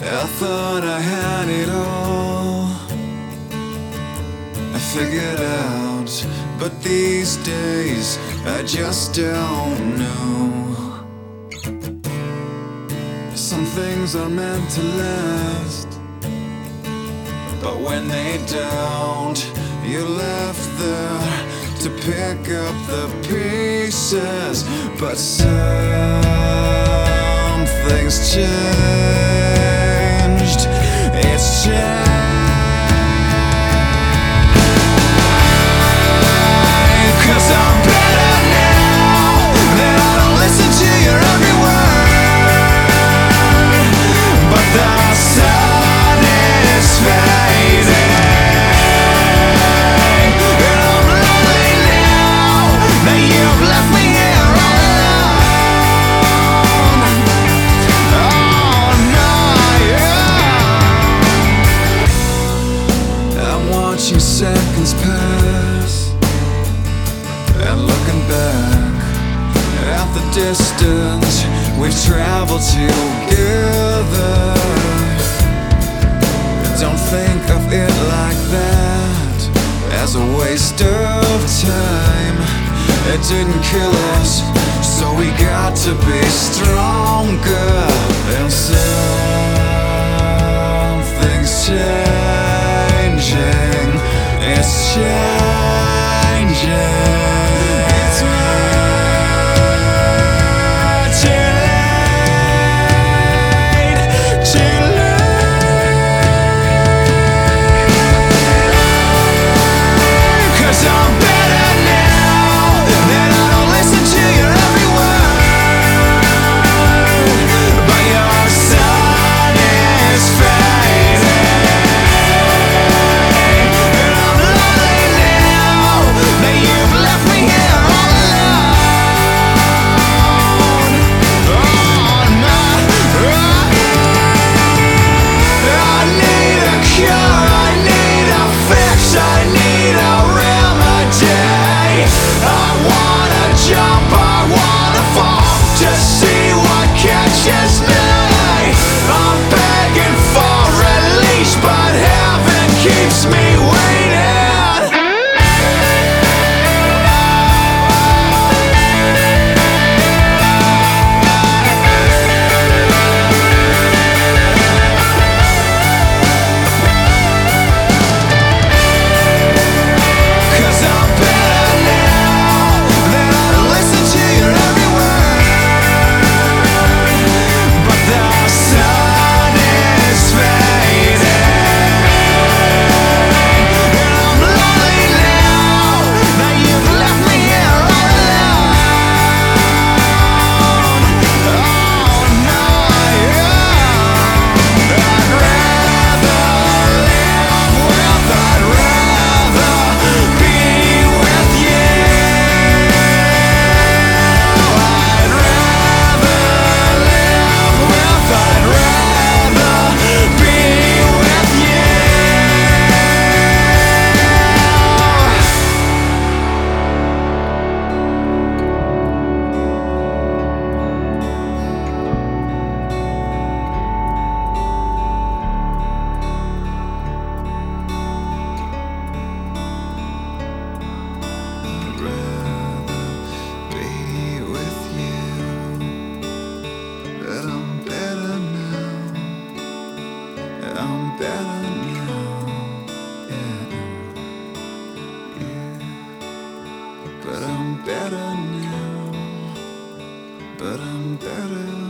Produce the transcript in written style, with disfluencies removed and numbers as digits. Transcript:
I thought I had it all I figured out, but these days I just don't know. Some things are meant to last, but when they don't, you're left there to pick up the pieces. But something's changed. It's changed. 'Cause I'm better now that I don't listen to your every word. But the sun is fading, and I'm lonely now that you've left me here all alone. Oh no, yeah. I'm watching seconds pass and looking back at the distance we've traveled together. Don't think of it like that, as a waste of time. It didn't kill us, so we got to be stronger. And something's changing. It's changing. It's too late, too late. 'Cause I'm better now that I don't listen to your every word. But your sun is fading, and I'm lonely now that you've left me here all alone. Oh no, I need a cure, I need a fix, I need a remedy. I wanna jump, I wanna fall, to see what catches me. I'm begging for release, but heaven keeps me waiting. 'Cause I'm better now that I don't listen to your every word. But the sun is fading, and I'm lonely now that you've left me here all alone. Oh no, yeah. I'd rather live with, I'd rather be with you. I'd rather live with, I'd rather be with you. I'd rather be with you, but I'm better now. I'm better now, yeah, yeah. But I'm better now, but I'm better.